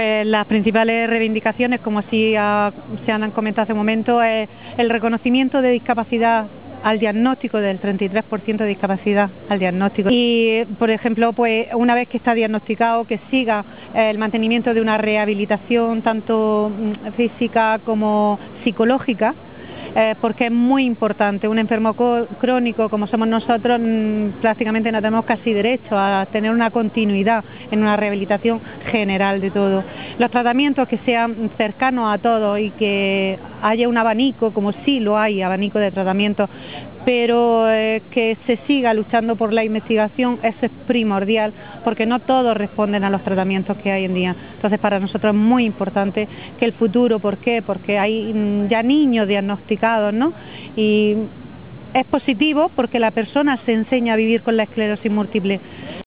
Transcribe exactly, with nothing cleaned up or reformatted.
Eh, las principales reivindicaciones, como así ha, se han comentado hace un momento, es el reconocimiento de discapacidad al diagnóstico, del treinta y tres por ciento de discapacidad al diagnóstico. Y, por ejemplo, pues una vez que está diagnosticado, que siga el mantenimiento de una rehabilitación tanto física como psicológica, Eh, porque es muy importante. Un enfermo crónico como somos nosotros, mmm, prácticamente no tenemos casi derecho a tener una continuidad en una rehabilitación general de todo. Los tratamientos que sean cercanos a todos y que haya un abanico, como sí lo hay, abanico de tratamientos, pero eh, que se siga luchando por la investigación, eso es primordial, porque no todos responden a los tratamientos que hay en día. Entonces, para nosotros es muy importante que el futuro, ¿por qué? Porque hay ya niños diagnosticados, ¿no? Y es positivo porque la persona se enseña a vivir con la esclerosis múltiple.